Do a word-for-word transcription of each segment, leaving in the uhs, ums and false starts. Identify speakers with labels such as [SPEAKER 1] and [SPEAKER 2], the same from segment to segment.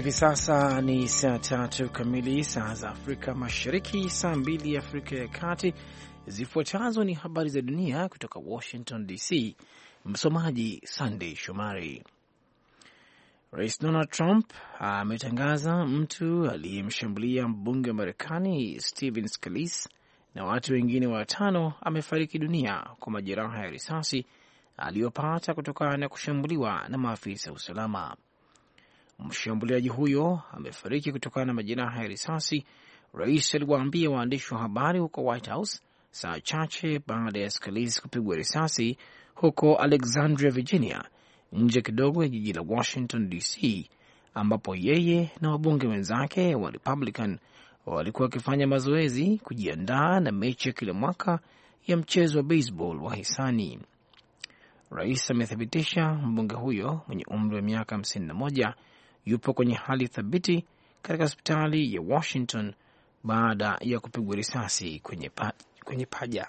[SPEAKER 1] Hivi sasa ni saa tatu kamili saa za Afrika Mashariki, saa mbili Afrika ya Kati. Zifuatazo ni habari za dunia kutoka Washington D C. Msomaji Sunday Shomari. Rais Donald Trump ametangaza mtu aliyemshambulia mbunge wa Marekani Stephen Scalise na watu wengine watano amefariki dunia kwa majeraha ya risasi aliyopata kutokana na kushambuliwa na maafisa wa usalama. Mshambuliaji huyo amefariki kutokana na majeraha ya risasi, rais aliwaambia waandishi wa habari huko White House saa chache baada ya Scalise kupigwa risasi huko Alexandria, Virginia, nje kidogo ya jiji la Washington D C, ambapo yeye na wabunge wenzake wa Republican walikuwa wakifanya mazoezi kujiandaa na mechi ya kila mwaka ya mchezo wa baseball wa hisani. Rais amethibitisha mbunge huyo mwenye umri wa miaka hamsini na moja yupo kwenye hali thabiti katika hospitali ya Washington baada ya kupigwa risasi kwenye, pa, kwenye paja.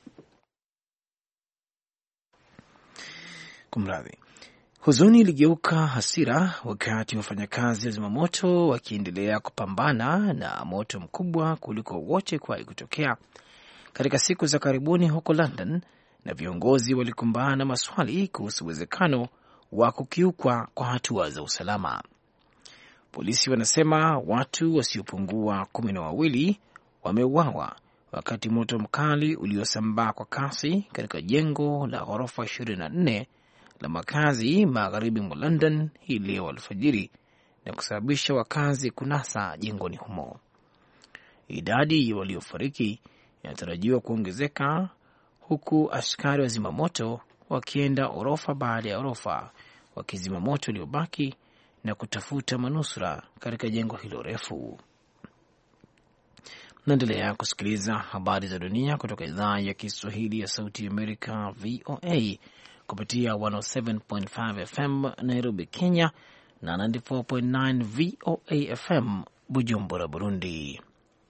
[SPEAKER 1] Kumradhi. Huzuni iligeuka hasira wakati wafanyakazi wa zimamoto wakiendelea kupambana na moto mkubwa kuliko wote kuwahi kutokea katika siku za karibuni huko London, na viongozi walikumbana na maswali kuhusu uwezekano wa kukiukwa kwa hatua za usalama. Polisi wanasema watu wasiopungua kumi na wawili wameuawa wakati moto mkali uliosambaa kwa kasi katika jengo la ghorofa ishirini na nne la makazi magharibi mwa London hii leo alfajiri na kusababisha wakazi kunasa jengoni humo. Idadi ya waliofariki inatarajiwa kuongezeka huku askari wa zimamoto wakienda orofa baada ya orofa wakizima moto uliobaki na kutafuta manusura katika jengo hilo refu. Naendelea kusikiliza habari za dunia kutoka idhaa ya Kiswahili ya Sauti ya Amerika, V O A, kupitia one oh seven point five F M Nairobi, Kenya, na ninety-four point nine V O A F M Bujumbura, Burundi.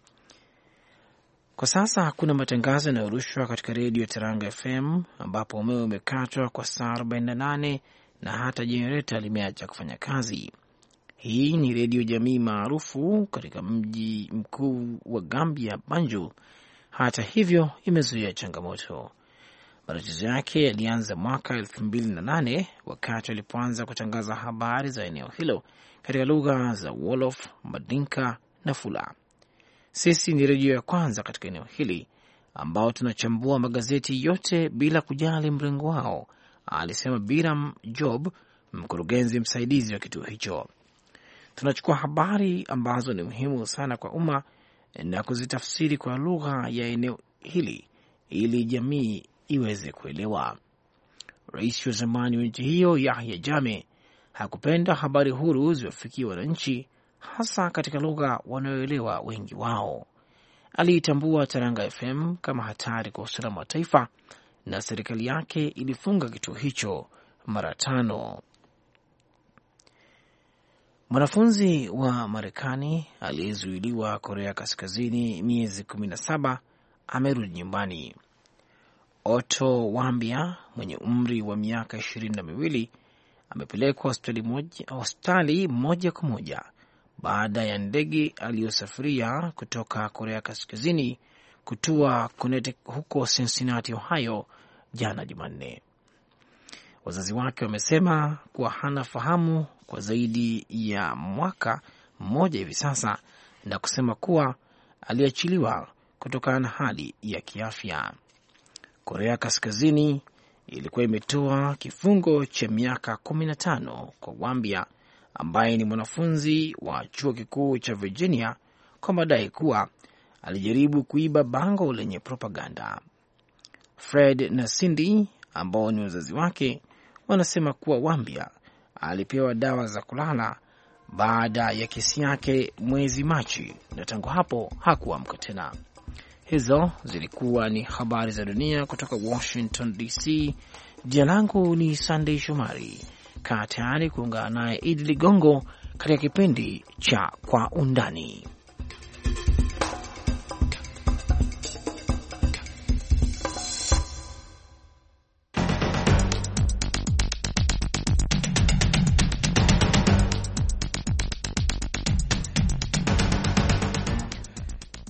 [SPEAKER 1] Kwa sasa hakuna matangazo yanayorushwa katika redio Teranga F M, ambapo umeme umekatwa kwa saa arobaini na nane na hata jenereta limeacha kufanya kazi. Hii ni redio jamii maarufu katika mji mkuu wa Gambia, Banjul. Hata hivyo, imezuia changamoto. Matatizo yake yalianza mwaka elfu mbili na nane wakati walipoanza kutangaza habari za eneo hilo katika lugha za Wolof, Madinka na Fula. Sisi ni redio ya kwanza katika eneo hili ambao tunachambua magazeti yote bila kujali mrengo wao, alisema Biram Job, mkurugenzi msaidizi wa kituo hicho. Tunachukua habari ambazo ni muhimu sana kwa umma na kuzitafsiri kwa lugha ya eneo hili ili jamii iweze kuelewa. Rais wa zamani wa nchi hiyo Yahya Jammeh hakupenda habari huru ziwafikie wananchi, hasa katika lugha wanayoelewa wengi wao. Aliitambua Teranga F M kama hatari kwa usalama wa taifa na serikali yake ilifunga kituo hicho mara tano. Mwanafunzi wa Marekani aliyezuiliwa Korea Kaskazini miezi kumi na saba amerudi nyumbani. Otto Wambia mwenye umri wa miaka ishirini na miwili amepelekwa hospitali moja, hospitali moja kwa moja baada ya ndege aliyosafiria kutoka Korea Kaskazini kutua huko Cincinnati, Ohio jana Jumanne. Wazazi wake wamesema kuwa hana fahamu kwa zaidi ya mwaka mmoja hivi sasa na kusema kuwa aliachiliwa kutokana na hali ya kiafya. Korea Kaskazini ilikuwa imetoa kifungo cha miaka kumi na tano kwa Wambia ambaye ni mwanafunzi wa chuo kikuu cha Virginia kwa madai kuwa alijaribu kuiba bango lenye propaganda. Fred na Cindy ambao ni wazazi wake wanasema kuwa Wambia alipewa dawa za kulala baada ya kesi yake mwezi Machi na tangu hapo hakuamka tena. Hizo zilikuwa ni habari za dunia kutoka Washington D C. Jina langu ni Sunday Shomari. Kaa tayari kuungana naye Idi Ligongo katika kipindi cha Kwa Undani.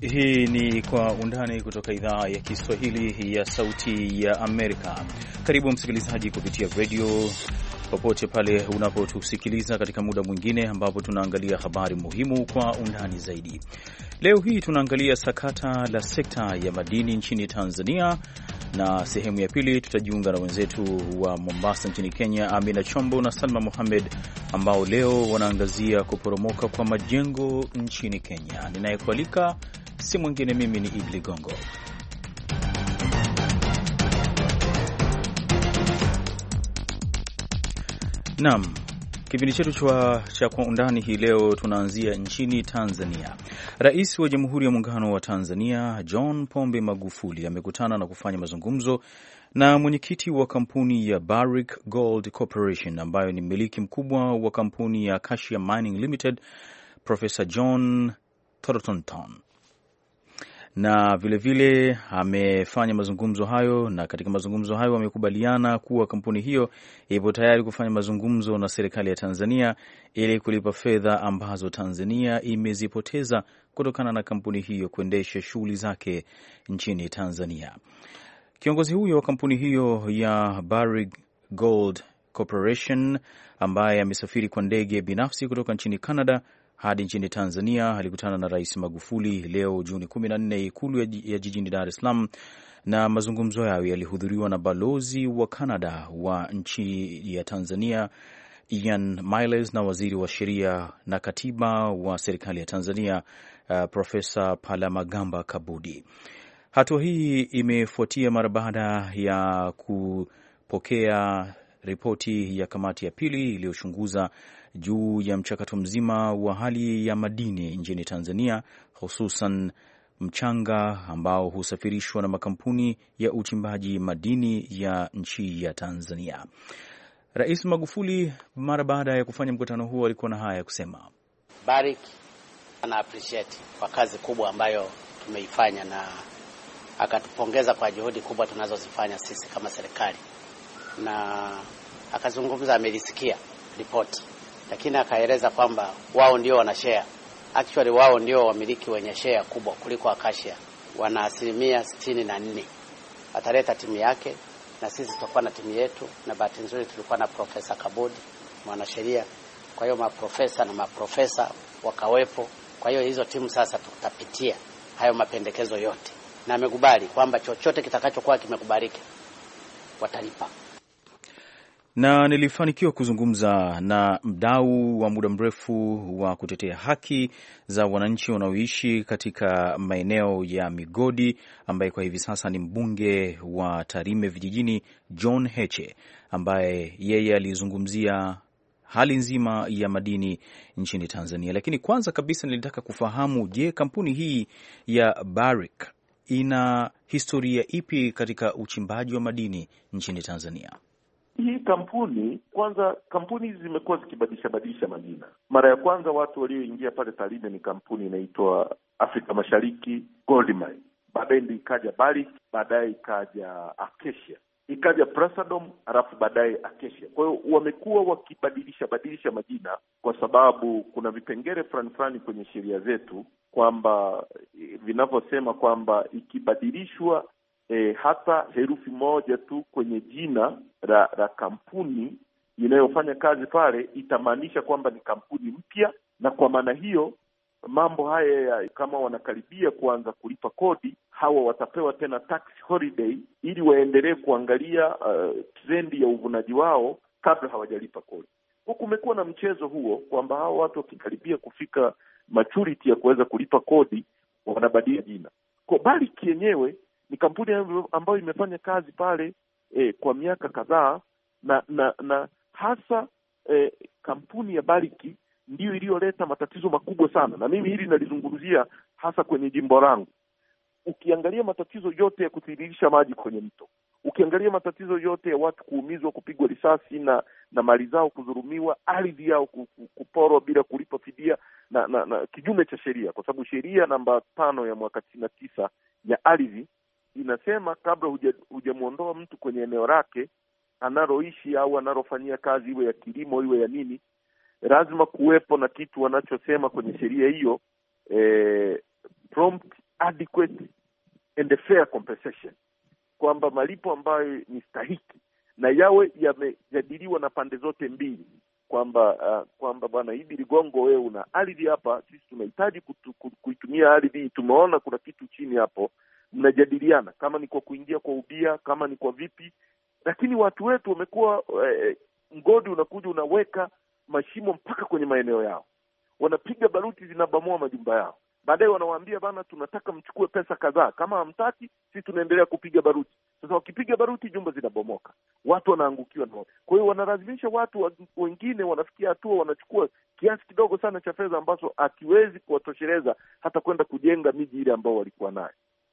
[SPEAKER 2] Hii ni Kwa Undani kutoka idhaa ya Kiswahili ya Sauti ya Amerika. Karibu msikilizaji kupitia radio popote pale unapotusikiliza katika muda mwingine ambapo tunaangalia habari muhimu kwa undani zaidi. Leo hii tunaangalia sakata la sekta ya madini nchini Tanzania, na sehemu ya pili tutajiunga na wenzetu wa Mombasa nchini Kenya, Amina Chombo na Salma Mohamed, ambao leo wanaangazia kuporomoka kwa majengo nchini Kenya. Ninayekualika si mwingine, mimi ni Idli Gongo. Naam, kipindi chetu cha Kwa Undani hii leo tunaanzia nchini Tanzania. Rais wa Jamhuri ya Muungano wa Tanzania John Pombe Magufuli amekutana na kufanya mazungumzo na mwenyekiti wa kampuni ya Barrick Gold Corporation ambayo ni mmiliki mkubwa wa kampuni ya Acacia Mining Limited, Professor John Thornton. Na vilevile vile amefanya mazungumzo hayo, na katika mazungumzo hayo wamekubaliana kuwa kampuni hiyo ipo tayari kufanya mazungumzo na serikali ya Tanzania ili kulipa fedha ambazo Tanzania imezipoteza kutokana na kampuni hiyo kuendesha shughuli zake nchini Tanzania. Kiongozi huyo wa kampuni hiyo ya Barrick Gold Corporation ambaye amesafiri kwa ndege binafsi kutoka nchini Canada hadi nchini Tanzania alikutana na Rais Magufuli leo Juni kumi na nne ikulu ya jijini Dar es Salaam, na mazungumzo yao yalihudhuriwa na balozi wa Canada wa nchi ya Tanzania Ian Miles na waziri wa sheria na katiba wa serikali ya Tanzania uh, Profesa Palamagamba Kabudi. Hatua hii imefuatia mara baada ya kupokea ripoti ya kamati ya pili iliyochunguza juu ya mchakato mzima wa hali ya madini nchini Tanzania, hususan mchanga ambao husafirishwa na makampuni ya uchimbaji madini ya nchi ya Tanzania. Rais Magufuli mara baada ya kufanya mkutano huo alikuwa na haya ya kusema.
[SPEAKER 3] Barrick ana appreciate kwa kazi kubwa ambayo tumeifanya, na akatupongeza kwa juhudi kubwa tunazozifanya sisi kama serikali, na akazungumza, amelisikia ripoti, lakini akaeleza kwamba wao ndio wana share. Actually wao ndio wamiliki wenye share kubwa kuliko Acacia, wana asilimia sitini na nne. Ataleta timu yake na sisi tutakuwa na timu yetu, na bahati nzuri tulikuwa na Profesa Kabudi, mwanasheria. Kwa hiyo maprofesa na maprofesa wakawepo. Kwa hiyo hizo timu sasa tutapitia hayo mapendekezo yote, na amekubali kwamba chochote kitakachokuwa kimekubalika watalipa.
[SPEAKER 2] Na nilifanikiwa kuzungumza na mdau wa muda mrefu wa kutetea haki za wananchi wanaoishi katika maeneo ya migodi, ambaye kwa hivi sasa ni mbunge wa Tarime vijijini, John Heche, ambaye yeye alizungumzia hali nzima ya madini nchini Tanzania. Lakini kwanza kabisa nilitaka kufahamu, je, kampuni hii ya Barrick ina historia ipi katika uchimbaji wa madini nchini Tanzania?
[SPEAKER 4] Hii kampuni kwanza, kampuni hizi zimekuwa zikibadilisha badilisha majina. Mara ya kwanza watu walioingia pale Tarime ni kampuni inaitwa Afrika Mashariki Gold Mine, baadaye ndio ikaja Barrick, baadaye ikaja Acacia, ikaja Prasadom, halafu baadaye Acacia. Kwa hiyo wamekuwa wakibadilisha badilisha majina kwa sababu kuna vipengele fulani fulani kwenye sheria zetu kwamba vinavyosema kwamba ikibadilishwa E, hata herufi moja tu kwenye jina la, la kampuni inayofanya kazi pale itamaanisha kwamba ni kampuni mpya, na kwa maana hiyo mambo haya ya, kama wanakaribia kuanza kulipa kodi, hawa watapewa tena tax holiday ili waendelee kuangalia uh, trendi ya uvunaji wao kabla hawajalipa kodi. Kwa kumekuwa na mchezo huo kwamba hawa watu wakikaribia kufika maturity ya kuweza kulipa kodi wanabadilisha jina. Kwa Barrick yenyewe ni kampuni ambayo imefanya kazi pale eh, kwa miaka kadhaa, na na na hasa eh, kampuni ya Barrick ndio iliyoleta matatizo makubwa sana, na mimi hili nalizungumzia hasa kwenye jimbo langu. Ukiangalia matatizo yote ya kutiririsha maji kwenye mto, ukiangalia matatizo yote ya watu kuumizwa, kupigwa risasi na na mali zao kudhulumiwa, ardhi yao kuporwa bila kulipa fidia na, na, na kinyume cha sheria, kwa sababu sheria namba tano ya mwaka tisini na tisa ya ardhi inasema kabla hujamuondoa mtu kwenye eneo lake analoishi au analofanyia kazi, iwe ya kilimo iwe ya nini, lazima kuwepo na kitu wanachosema kwenye sheria hiyo eh, prompt adequate and fair compensation, kwamba malipo ambayo ni stahiki na yawe yamejadiliwa na pande zote mbili, kwamba uh, kwamba bwana Idi Ligongo, wewe una ardhi hapa, sisi tunahitaji kuitumia ardhi hii, tumeona kuna kitu chini hapo, mnajadiliana kama ni kwa kuingia kwa ubia, kama ni kwa vipi. Lakini watu wetu wamekuwa eh, mgodi unakuja unaweka mashimo mpaka kwenye maeneo yao, wanapiga baruti zinabomoa majumba yao, baadaye wanawaambia bana, tunataka mchukue pesa kadhaa, kama hamtaki sisi tunaendelea kupiga baruti. Sasa wakipiga baruti jumba zinabomoka, watu wanaangukiwa na. Kwa hiyo wanalazimisha watu wengine, wanafikia hatua wanachukua kiasi kidogo sana cha fedha ambazo hakiwezi kuwatosheleza hata kwenda kujenga miji ile ambao walikuwa nayo.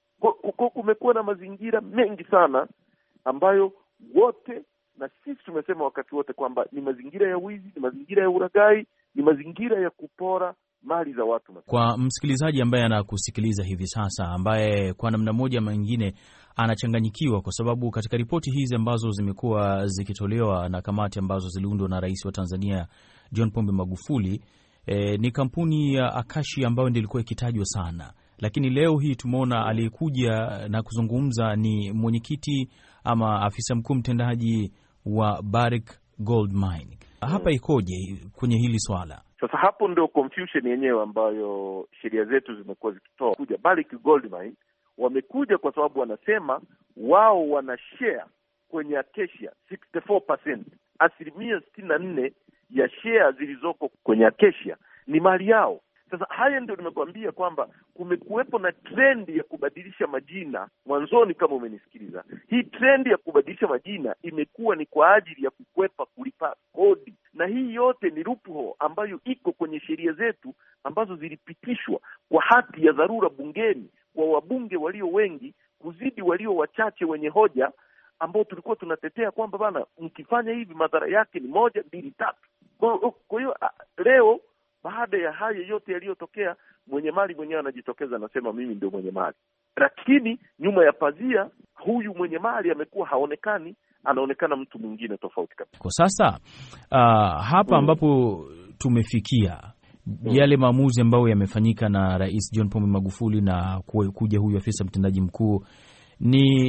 [SPEAKER 4] Kwa kumekuwa na mazingira mengi sana ambayo wote na sisi tumesema wakati wote kwamba ni mazingira ya wizi, ni mazingira ya uragai, ni mazingira ya kupora mali za watu.
[SPEAKER 2] Kwa msikilizaji ambaye anakusikiliza hivi sasa, ambaye kwa namna moja ama nyingine anachanganyikiwa, kwa sababu katika ripoti hizi ambazo zimekuwa zikitolewa na kamati ambazo ziliundwa na Rais wa Tanzania John Pombe Magufuli, e, ni kampuni ya Acacia ambayo ndio ilikuwa ikitajwa sana, lakini leo hii tumeona aliyekuja na kuzungumza ni mwenyekiti ama afisa mkuu mtendaji wa Barrick Gold Mine. Hapa ikoje kwenye hili swala?
[SPEAKER 4] Sasa hapo ndio confusion yenyewe ambayo sheria zetu zimekuwa zikitoa. Kuja Barrick Gold Mine wamekuja kwa sababu wanasema wao wana share kwenye Acacia sitini na nne percent, asilimia sitini na nne ya share zilizoko kwenye Acacia ni mali yao. Sasa haya ndio nimekuambia kwamba kumekuwepo na trendi ya kubadilisha majina mwanzoni. Kama umenisikiliza, hii trendi ya kubadilisha majina imekuwa ni kwa ajili ya kukwepa kulipa kodi, na hii yote ni loophole ambayo iko kwenye sheria zetu ambazo zilipitishwa kwa hati ya dharura bungeni kwa wabunge walio wengi kuzidi walio wachache wenye hoja, ambao tulikuwa tunatetea kwamba bana, mkifanya hivi madhara yake ni moja, mbili, tatu. Kwa hiyo leo baada ya haya yote yaliyotokea, mwenye mali mwenyewe anajitokeza anasema mimi ndio mwenye mali, lakini nyuma ya pazia huyu mwenye mali amekuwa haonekani, anaonekana mtu mwingine tofauti kabisa.
[SPEAKER 2] Kwa sasa uh, hapa ambapo mm. tumefikia mm. yale maamuzi ambayo yamefanyika na Rais John Pombe Magufuli na kuja huyu afisa mtendaji mkuu ni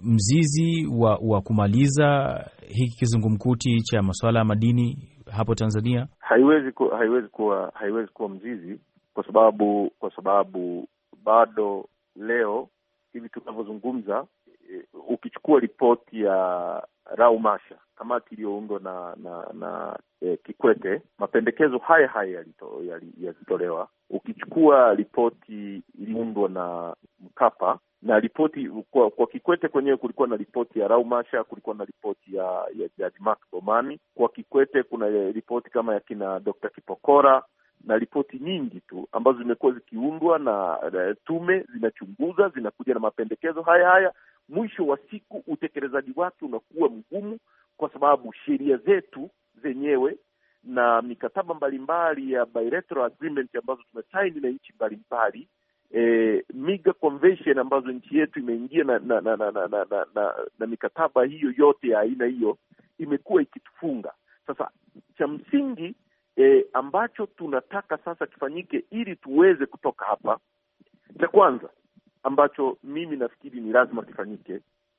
[SPEAKER 2] mzizi wa, wa kumaliza hiki kizungumkuti cha masuala ya madini hapo Tanzania.
[SPEAKER 4] Haiwezi ku, haiwezi kuwa haiwezi kuwa mzizi kwa sababu kwa sababu bado leo hivi tunavyozungumza, e, ukichukua ripoti ya Raumasha, kamati iliyoundwa na na, na e, Kikwete, mapendekezo haya haya yalitolewa. Yali, ukichukua ripoti iliyoundwa na Mkapa na ripoti kwa, kwa Kikwete kwenyewe kulikuwa na ripoti ya Raumasha, kulikuwa na ripoti ya ya Jaji Mark Bomani. Kwa Kikwete kuna ripoti kama ya kina Doctor Kipokora na ripoti nyingi tu ambazo zimekuwa zikiundwa na, na tume zinachunguza, zinakuja na mapendekezo haya haya. Mwisho wa siku utekelezaji wake unakuwa mgumu kwa sababu sheria zetu zenyewe na mikataba mbalimbali ya bilateral agreement ambazo tumesaini na nchi mbalimbali, E, M I G A Convention ambazo nchi yetu imeingia na na na na, na, na, na, na mikataba hiyo yote ya aina hiyo imekuwa ikitufunga. Sasa cha msingi e, ambacho tunataka sasa kifanyike ili tuweze kutoka hapa, cha kwanza ambacho mimi nafikiri ni lazima kifanyike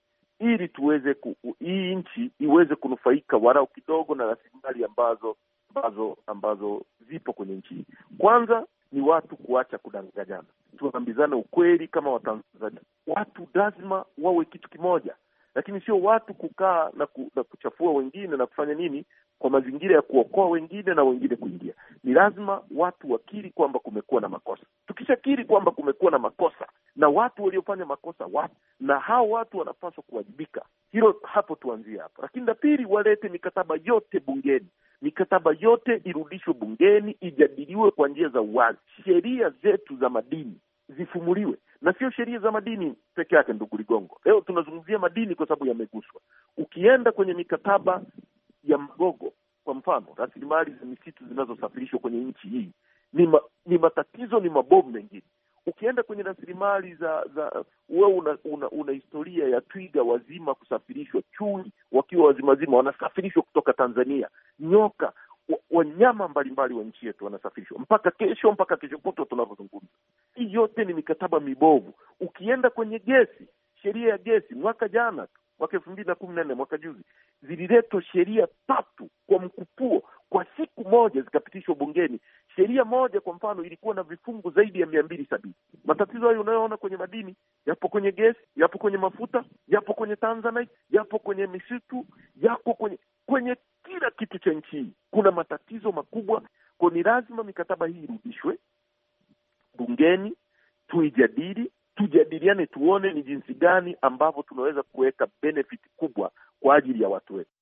[SPEAKER 4] ili tuweze ku, hii nchi iweze kunufaika walau kidogo na rasilimali ambazo ambazo ambazo zipo kwenye nchi. Kwanza ni watu kuacha kudanganyana, tuambizane ukweli kama Watanzania. Watu lazima wawe kitu kimoja, lakini sio watu kukaa na, ku, na kuchafua wengine na kufanya nini kwa mazingira ya kuokoa wengine na wengine kuingia. Ni lazima watu wakiri kwamba kumekuwa na makosa. Tukishakiri kwamba kumekuwa na makosa na watu waliofanya makosa watu, na hao watu wanapaswa kuwajibika, hilo hapo tuanzie hapo. Lakini la pili, walete mikataba yote bungeni. Mikataba yote irudishwe bungeni, ijadiliwe kwa njia za uwazi. Sheria zetu za madini zifumuliwe, na sio sheria za madini peke yake. Ndugu Ligongo, leo tunazungumzia madini kwa sababu yameguswa. Ukienda kwenye mikataba ya Magogo kwa mfano, rasilimali za misitu zinazosafirishwa kwenye nchi hii ni, ma, ni matatizo, ni mabovu mengine. Ukienda kwenye rasilimali za za wewe una, una, una historia ya twiga wazima kusafirishwa, chui wakiwa wazima wazima wanasafirishwa kutoka Tanzania, nyoka. wanyama mbalimbali wa nchi yetu wanasafirishwa mpaka kesho, mpaka kesho kutwa tunavyozungumza. Hii yote ni mikataba mibovu. Ukienda kwenye gesi, sheria ya gesi mwaka jana, mwaka elfu mbili na kumi na nne, mwaka juzi, zililetwa sheria tatu kwa mkupuo kwa siku moja, zikapitishwa bungeni. Sheria moja kwa mfano ilikuwa na vifungu zaidi ya mia mbili sabini. Matatizo hayo unayoona kwenye madini yapo kwenye gesi, yapo kwenye mafuta, yapo kwenye Tanzanite, yapo kwenye misitu, yapo kwenye kwenye kila kitu cha nchi hii. Kuna matatizo makubwa. Kwa ni lazima mikataba hii irudishwe bungeni, tuijadili, tujadiliane, tuone ni jinsi gani ambavyo tunaweza kuweka benefit kubwa kwa ajili ya watu wetu.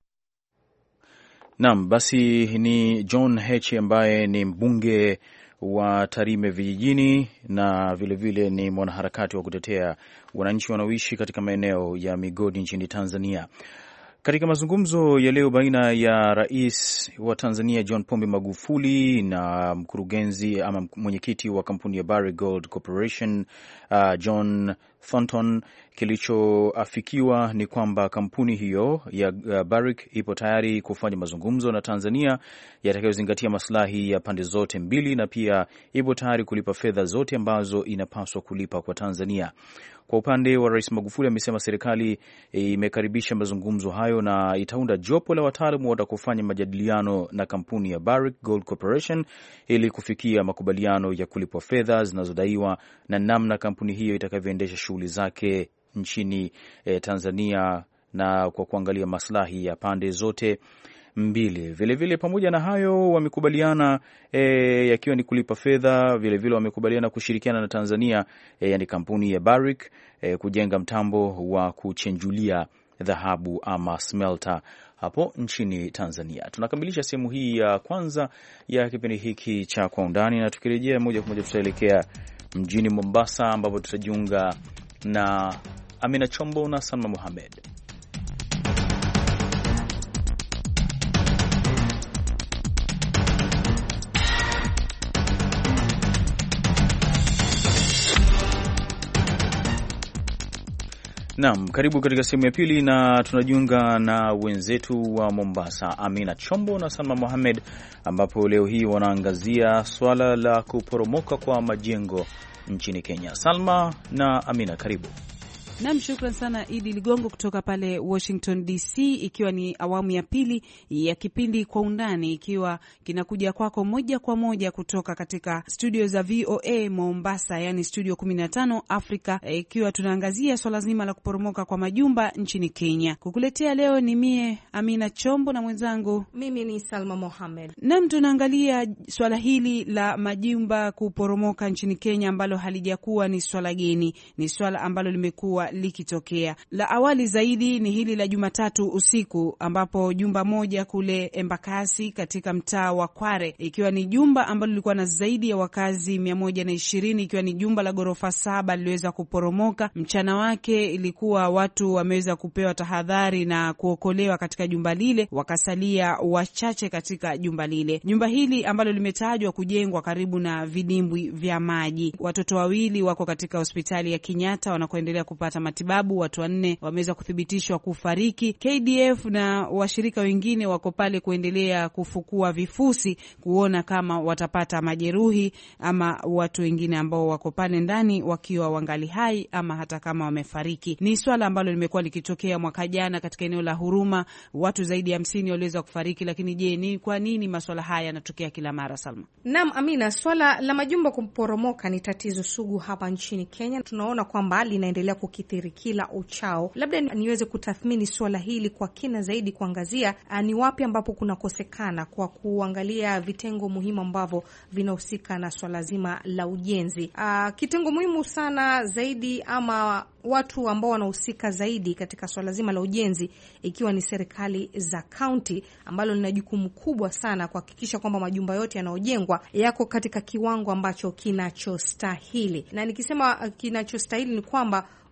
[SPEAKER 2] Naam, basi ni John Heche ambaye ni mbunge wa Tarime vijijini na vilevile vile ni mwanaharakati wa kutetea wananchi wanaoishi katika maeneo ya migodi nchini Tanzania. Katika mazungumzo ya leo baina ya Rais wa Tanzania John Pombe Magufuli na mkurugenzi ama mwenyekiti wa kampuni ya Barrick Gold Corporation uh, John Thornton, kilichoafikiwa ni kwamba kampuni hiyo ya uh, Barrick ipo tayari kufanya mazungumzo na Tanzania yatakayozingatia maslahi ya pande zote mbili, na pia ipo tayari kulipa fedha zote ambazo inapaswa kulipa kwa Tanzania. Kwa upande wa Rais Magufuli, amesema serikali imekaribisha mazungumzo hayo na itaunda jopo la wataalamu watakofanya majadiliano na kampuni ya Barrick Gold Corporation ili kufikia makubaliano ya kulipwa fedha zinazodaiwa na namna kampuni hiyo itakavyoendesha shughuli zake nchini eh, Tanzania, na kwa kuangalia maslahi ya pande zote mbili. Vilevile vile, pamoja na hayo wamekubaliana e, yakiwa ni kulipa fedha. Vile vile wamekubaliana kushirikiana na Tanzania e, yani kampuni ya Barrick e, kujenga mtambo wa kuchenjulia dhahabu ama smelter hapo nchini Tanzania. Tunakamilisha sehemu hii ya kwanza ya kipindi hiki cha Kwa Undani, na tukirejea moja kwa moja tutaelekea mjini Mombasa ambapo tutajiunga na Amina Chombo na Salma Mohamed. Naam, karibu katika sehemu ya pili, na tunajiunga na wenzetu wa Mombasa Amina Chombo na Salma Mohamed, ambapo leo hii wanaangazia swala la kuporomoka kwa majengo nchini Kenya. Salma na Amina, karibu.
[SPEAKER 5] Naam, shukran sana Idi Ligongo kutoka pale Washington D C, ikiwa ni awamu ya pili ya kipindi Kwa Undani, ikiwa kinakuja kwako moja kwa moja kutoka katika studio za V O A Mombasa, yani studio kumi na tano Afrika, ikiwa tunaangazia swala zima la kuporomoka kwa majumba nchini Kenya. Kukuletea leo ni mie Amina Chombo na mwenzangu
[SPEAKER 6] mimi ni Salma Mohamed.
[SPEAKER 5] Naam, tunaangalia swala hili la majumba kuporomoka nchini Kenya ambalo halijakuwa ni swala geni, ni swala ambalo limekuwa likitokea. La awali zaidi ni hili la Jumatatu usiku ambapo jumba moja kule Embakasi katika mtaa wa Kware, ikiwa ni jumba ambalo lilikuwa na zaidi ya wakazi mia moja na ishirini, ikiwa ni jumba la ghorofa saba, liliweza kuporomoka. Mchana wake ilikuwa watu wameweza kupewa tahadhari na kuokolewa katika jumba lile, wakasalia wachache katika jumba lile. Jumba hili ambalo limetajwa kujengwa karibu na vidimbwi vya maji. Watoto wawili wako katika hospitali ya Kenyatta wanakoendelea kupata matibabu. Watu wanne wameweza kuthibitishwa kufariki. K D F na washirika wengine wako pale kuendelea kufukua vifusi kuona kama watapata majeruhi ama watu wengine ambao wako pale ndani wakiwa wangali hai ama hata kama wamefariki. Ni swala ambalo limekuwa likitokea mwaka jana katika eneo la Huruma, watu zaidi ya hamsini waliweza kufariki. Lakini je, ni kwa nini masuala haya yanatokea kila mara, Salma?
[SPEAKER 6] Naam, Amina, swala la majumba kuporomoka ni tatizo sugu hapa nchini Kenya. Tunaona kwamba linaendelea kukithiri kila uchao. Labda niweze kutathmini swala hili kwa kina zaidi, kuangazia uh, ni wapi ambapo kunakosekana kwa kuangalia vitengo muhimu ambavyo vinahusika na swala zima la ujenzi. Uh, kitengo muhimu sana zaidi ama watu ambao wanahusika zaidi katika swala zima la ujenzi, ikiwa ni serikali za kaunti, ambalo lina jukumu kubwa sana kuhakikisha kwamba majumba yote yanayojengwa yako katika kiwango ambacho kinachostahili. Na nikisema kinachostahili ni kwamba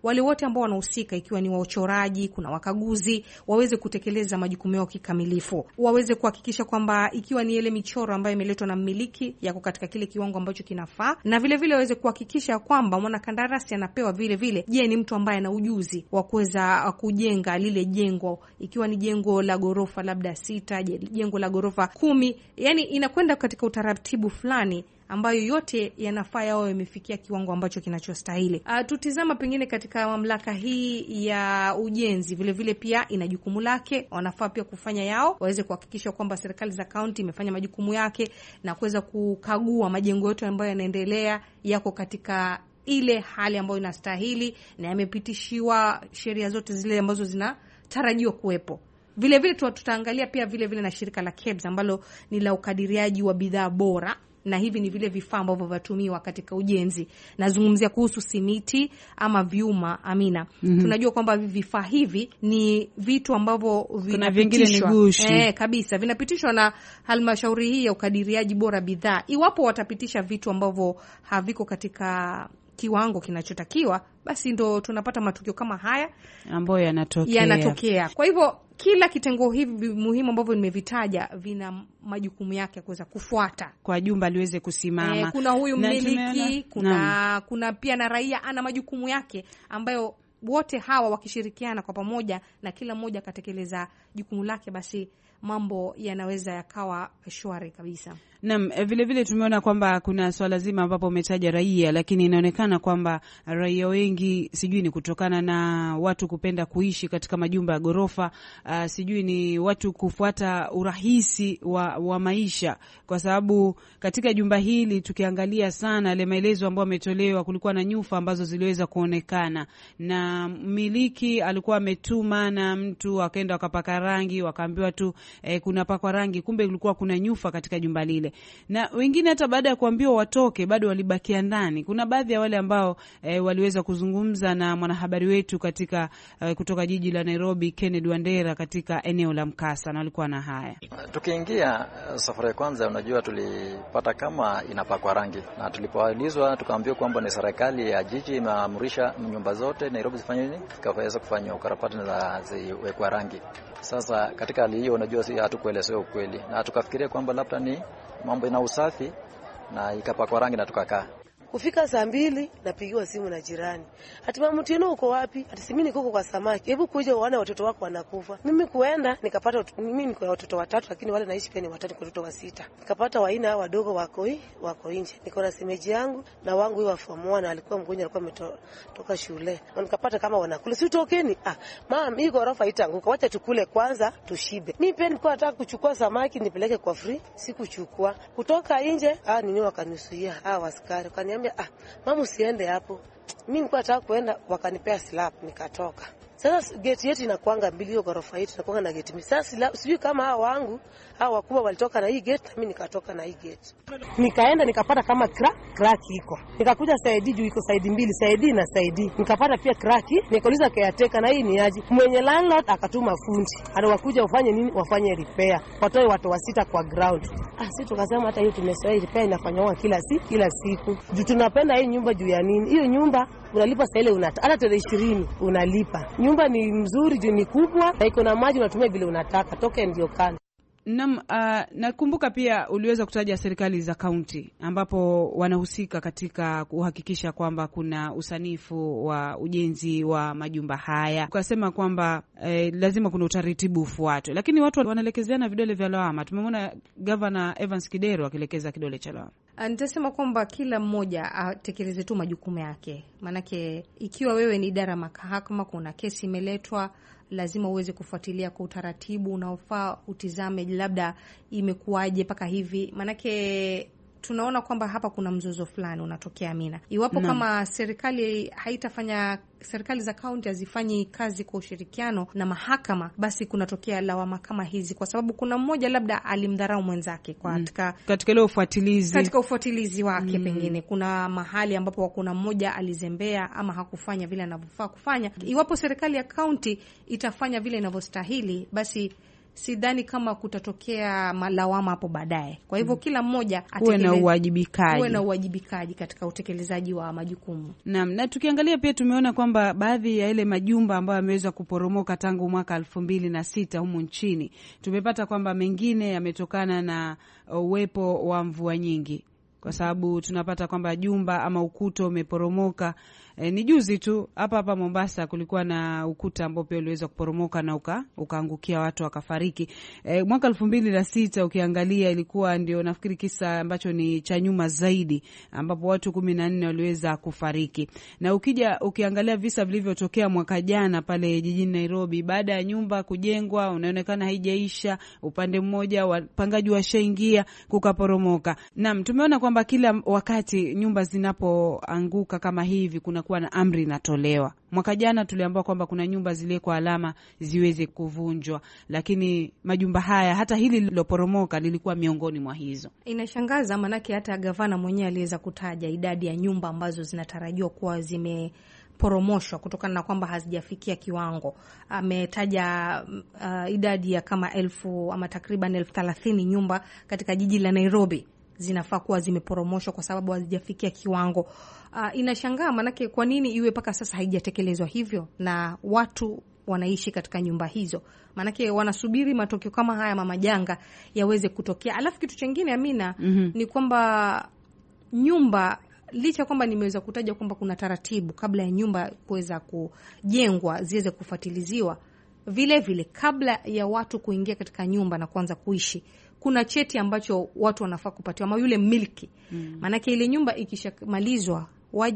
[SPEAKER 6] wale wote ambao wanahusika, ikiwa ni wachoraji, kuna wakaguzi, waweze kutekeleza majukumu yao kikamilifu, waweze kuhakikisha kwamba ikiwa ni ile michoro ambayo imeletwa na mmiliki yako katika kile kiwango ambacho kinafaa, na vile vile waweze kuhakikisha kwamba mwanakandarasi anapewa vile vile, je, ni mtu ambaye ana ujuzi wa kuweza kujenga lile jengo, ikiwa ni jengo la gorofa labda sita, jengo la gorofa kumi, yani inakwenda katika utaratibu fulani ambayo yote yanafaa yao yamefikia kiwango ambacho kinachostahili. Uh, tutizama pengine katika mamlaka hii ya ujenzi vile vile pia ina jukumu lake, wanafaa pia kufanya yao, waweze kuhakikisha kwamba serikali za kaunti imefanya majukumu yake na kuweza kukagua majengo yote ambayo yanaendelea yako katika ile hali ambayo inastahili na yamepitishiwa sheria zote zile ambazo zinatarajiwa kuwepo. Vile vile tutaangalia pia vile vile na shirika la K E B S ambalo ni la ukadiriaji wa bidhaa bora, na hivi ni vile vifaa ambavyo vatumiwa katika ujenzi. Nazungumzia kuhusu simiti ama vyuma, Amina. Mm-hmm. Tunajua kwamba vifaa hivi ni vitu ambavyo vinapitishwa eh, kabisa vinapitishwa na halmashauri hii ya ukadiriaji bora bidhaa. Iwapo watapitisha vitu ambavyo haviko katika kiwango kinachotakiwa, basi ndo tunapata matukio kama haya
[SPEAKER 5] ambayo yanatokea.
[SPEAKER 6] Yanatokea. Kwa hivyo kila kitengo hivi muhimu ambavyo nimevitaja vina majukumu yake kuweza kufuata
[SPEAKER 5] kwa jumba liweze kusimama.
[SPEAKER 6] E, kuna huyu mmiliki, kuna na. kuna pia na raia ana majukumu yake ambayo wote hawa wakishirikiana kwa pamoja na kila mmoja akatekeleza jukumu lake, basi mambo yanaweza yakawa shwari kabisa.
[SPEAKER 5] Naam, vile vile tumeona kwamba kuna swala zima ambapo umetaja raia, lakini inaonekana kwamba raia wengi, sijui ni kutokana na watu kupenda kuishi katika majumba ya gorofa, uh, sijui ni watu kufuata urahisi wa, wa maisha, kwa sababu katika jumba hili tukiangalia sana ile maelezo ambayo ametolewa, kulikuwa na nyufa ambazo ziliweza kuonekana na mmiliki alikuwa ametuma na mtu akaenda wakapaka rangi, wakaambiwa tu eh, kuna pakwa rangi, kumbe kulikuwa kuna nyufa katika jumba lile. Na wengine hata baada ya kuambiwa watoke bado walibakia ndani. Kuna baadhi ya wale ambao e, waliweza kuzungumza na mwanahabari wetu katika e, kutoka jiji la Nairobi, Kennedy Wandera, katika eneo la mkasa, na walikuwa na haya.
[SPEAKER 7] Tukiingia safari ya kwanza, unajua tulipata kama inapakwa rangi, na tulipoulizwa tukaambiwa kwamba ni serikali ya jiji imeamrisha nyumba zote Nairobi zifanye nini, kaweza kufanya ukarabati na ziwekwe rangi. Sasa katika hali hiyo, unajua si hatukuelezewa ukweli, na tukafikiria kwamba labda ni mambo ina usafi na ikapakwa rangi na tukakaa.
[SPEAKER 8] Kufika saa mbili napigiwa simu na jirani. Ati mama Mtino uko wapi? Ati mimi niko kwa samaki. Hebu kuja uone watoto wako wanakufa. Mimi kuenda nikapata mimi niko watoto watatu, lakini wale naishi pia ni watatu kwa watoto wa sita. Nikapata waina hao wadogo wako hii wako nje. Niko na semeji yangu na wangu hiyo wa form one alikuwa mgonjwa, alikuwa ametoka shule. Na nikapata kama wanakula. Si utokeni. Ah, mama hii gorofa itanguka. Wacha tukule kwanza tushibe. Mimi pia nilikuwa nataka kuchukua samaki nipeleke kwa free. Sikuchukua. Kutoka nje, ah nini wakanisuia. Ah askari wakaniambia, ah mama usiende hapo. Mimi nilikuwa nataka kuenda, wakanipea slap nikatoka. Sasa gate yetu inakuanga mbili, hiyo ghorofa yetu inakuanga na gate mbili. Sasa sijui kama hao wangu hao wakubwa walitoka na hii gate, mimi nikatoka na hii gate. Nikaenda nikapata kama crack crack iko. Nikakuja side juu iko side mbili, side na side. Nikapata pia crack, nikauliza caretaker na hii ni aje. Mwenye landlord akatuma fundi. Ana wakuja ufanye nini? Wafanye repair. Watoe watu wasita kwa ground. Ah, sisi tukasema hata hiyo tumesema repair inafanywa kila siku kila siku. Juu tunapenda hii nyumba juu ya nini? Hiyo nyumba unalipa saa ile unataka hata tarehe ishirini unalipa. Nyumba ni mzuri juu ni kubwa na iko na maji, unatumia vile unataka, toke ndio kana.
[SPEAKER 5] Naam, uh, nakumbuka pia uliweza kutaja serikali za kaunti ambapo wanahusika katika kuhakikisha kwamba kuna usanifu wa ujenzi wa majumba haya. Ukasema kwamba eh, lazima kuna utaratibu ufuatwe. Lakini watu wanaelekezeana vidole vya lawama. Tumemwona Governor Evans Kidero akielekeza kidole cha lawama.
[SPEAKER 6] Nitasema kwamba kila mmoja atekeleze tu majukumu yake. Manake ikiwa wewe ni idara mahakama, kuna kesi imeletwa, lazima uweze kufuatilia kwa utaratibu unaofaa, utizame labda imekuaje mpaka hivi. Manake tunaona kwamba hapa kuna mzozo fulani unatokea, Amina. Iwapo no. kama serikali haitafanya, serikali za kaunti hazifanyi kazi kwa ushirikiano na mahakama, basi kunatokea lawama kama hizi, kwa sababu kuna mmoja labda alimdharau mwenzake kwa katika mm.
[SPEAKER 5] katika ile ufuatilizi
[SPEAKER 6] katika ufuatilizi wake mm. pengine kuna mahali ambapo kuna mmoja alizembea ama hakufanya vile anavyofaa kufanya. Iwapo serikali ya kaunti itafanya vile inavyostahili, basi sidhani kama kutatokea malawama hapo baadaye. Kwa hivyo kila mmoja
[SPEAKER 5] uwe na uwajibikaji,
[SPEAKER 6] uwe na uwajibikaji katika utekelezaji wa majukumu.
[SPEAKER 5] Naam, na tukiangalia pia tumeona kwamba baadhi ya ile majumba ambayo yameweza kuporomoka tangu mwaka elfu mbili na sita humu nchini, tumepata kwamba mengine yametokana na uwepo wa mvua nyingi, kwa sababu tunapata kwamba jumba ama ukuta umeporomoka. E, ni juzi tu hapa hapa Mombasa kulikuwa na ukuta ambao pia uliweza kuporomoka na uka, ukaangukia watu wakafariki. E, mwaka elfu mbili na sita ukiangalia ilikuwa ndio nafikiri kisa ambacho ni cha nyuma zaidi, ambapo watu kumi na nne waliweza kufariki. Na ukija ukiangalia visa vilivyotokea mwaka jana pale jijini Nairobi, baada ya nyumba kujengwa unaonekana haijaisha, upande mmoja wapangaji washaingia kukaporomoka. Naam, tumeona kwamba kila wakati nyumba zinapoanguka kama hivi kuna kuwa na amri inatolewa. Mwaka jana tuliambiwa kwamba kuna nyumba zile kwa alama ziweze kuvunjwa, lakini majumba haya, hata hili liloporomoka lilikuwa miongoni mwa hizo.
[SPEAKER 6] Inashangaza manake hata gavana mwenyewe aliweza kutaja idadi ya nyumba ambazo zinatarajiwa kuwa zimeporomoshwa kutokana na kwamba hazijafikia kiwango. Ametaja uh, idadi ya kama elfu ama takriban elfu thelathini nyumba katika jiji la Nairobi zinafaa kuwa zimeporomoshwa kwa sababu hazijafikia kiwango. Uh, inashangaa manake kwa nini iwe paka sasa haijatekelezwa hivyo na watu wanaishi katika nyumba hizo. Manake wanasubiri matokeo kama haya mama janga yaweze kutokea. Alafu kitu kingine Amina, mm-hmm. ni kwamba nyumba, licha kwamba nimeweza kutaja kwamba kuna taratibu kabla ya nyumba kuweza kujengwa ziweze kufuatiliziwa, vile vile kabla ya watu kuingia katika nyumba na kuanza kuishi kuna cheti ambacho watu wanafaa kupatiwa, ama yule miliki. Mm. Maanake ile nyumba ikishamalizwa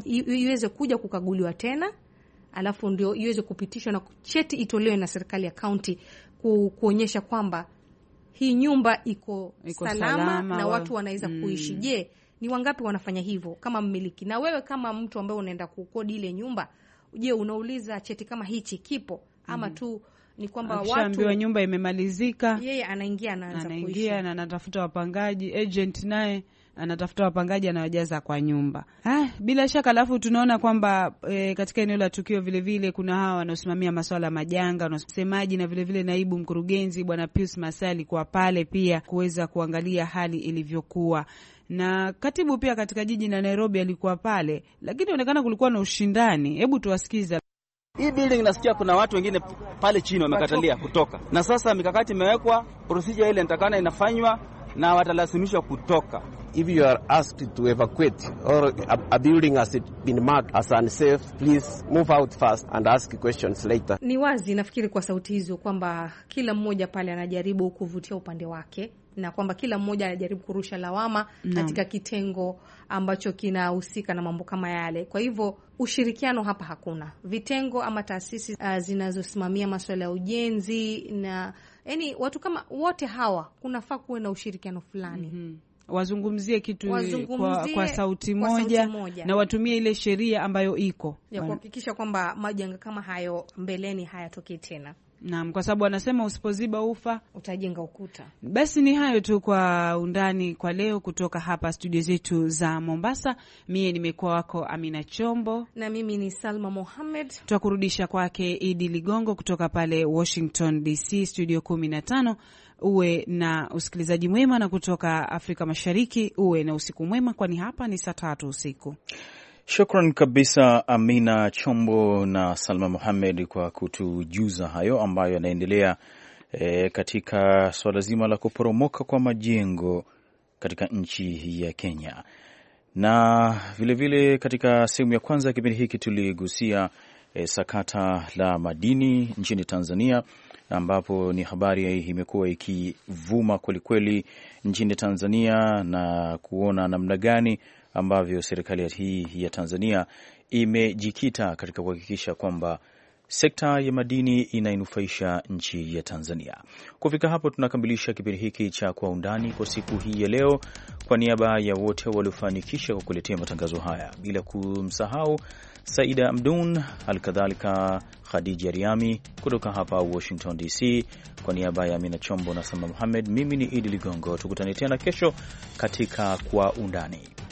[SPEAKER 6] iweze kuja kukaguliwa tena, alafu ndio iweze kupitishwa na cheti itolewe na serikali ya county ku, kuonyesha kwamba hii nyumba iko, iko salama, salama na watu wanaweza mm. kuishi. Je, ni wangapi wanafanya hivyo kama mmiliki? Na wewe kama mtu ambaye unaenda kukodi ile nyumba, je, unauliza cheti kama hichi kipo ama mm. tu ni kwamba watu
[SPEAKER 5] nyumba imemalizika,
[SPEAKER 6] yeye anaingia na anaanza kuishi,
[SPEAKER 5] anaingia na anatafuta wapangaji, agent naye anatafuta wapangaji anawajaza kwa nyumba. Ah, bila shaka. Alafu tunaona kwamba e, katika eneo la tukio vile vile kuna hawa wanaosimamia masuala ya majanga, wanasemaji, na vile vile naibu mkurugenzi Bwana Pius Masali kwa pale pia kuweza kuangalia hali ilivyokuwa. Na katibu pia katika jiji la Nairobi alikuwa pale, lakini inaonekana kulikuwa na ushindani. Hebu tuwasikize.
[SPEAKER 9] Hii building nasikia kuna watu wengine pale chini wamekatalia kutoka. Na sasa mikakati imewekwa, procedure ile nitakana inafanywa na watalazimishwa kutoka.
[SPEAKER 10] If you are asked to evacuate or a, a building has it been marked as unsafe, please move out first and ask questions later.
[SPEAKER 6] Ni wazi nafikiri kwa sauti hizo kwamba kila mmoja pale anajaribu kuvutia upande wake, na kwamba kila mmoja anajaribu kurusha lawama no. katika kitengo ambacho kinahusika na mambo kama yale. Kwa hivyo ushirikiano hapa hakuna. Vitengo ama taasisi uh, zinazosimamia masuala ya ujenzi na yani watu kama wote hawa kunafaa kuwe na ushirikiano fulani.
[SPEAKER 5] Mm-hmm. Wazungumzie kitu Wazungumzie kwa, kwa sauti moja, sauti moja na watumie ile sheria ambayo iko
[SPEAKER 6] ya kuhakikisha kwamba majanga kama hayo mbeleni hayatokei tena.
[SPEAKER 5] Naam, kwa sababu anasema usipoziba ufa
[SPEAKER 6] utajenga ukuta.
[SPEAKER 5] Basi ni hayo tu kwa undani kwa leo kutoka hapa studio zetu za Mombasa. Mie nimekuwa wako Amina Chombo
[SPEAKER 6] na mimi ni Salma Mohamed.
[SPEAKER 5] Tutakurudisha kwake Idi Ligongo kutoka pale Washington D C studio kumi na tano. Uwe na usikilizaji mwema, na kutoka Afrika Mashariki uwe na usiku mwema, kwani hapa ni saa tatu usiku.
[SPEAKER 2] Shukran kabisa Amina Chombo na Salma Mohamed kwa kutujuza hayo ambayo yanaendelea e, katika swala zima la kuporomoka kwa majengo katika nchi ya Kenya. Na vilevile vile katika sehemu ya kwanza ya kipindi hiki tuligusia e, sakata la madini nchini Tanzania, ambapo ni habari imekuwa ikivuma kwelikweli nchini Tanzania, na kuona namna gani ambavyo serikali hii ya Tanzania imejikita katika kuhakikisha kwamba sekta ya madini inainufaisha nchi ya Tanzania. Kufika hapo tunakamilisha kipindi hiki cha Kwa Undani kwa siku hii ya leo. Kwa niaba ya wote waliofanikisha kukuletea matangazo haya, bila kumsahau Saida Amdun, alkadhalika Khadija Riami kutoka hapa Washington D C, kwa niaba ya Amina Chombo na Salma Mohamed, mimi ni Idi Ligongo. Tukutane tena kesho katika Kwa Undani.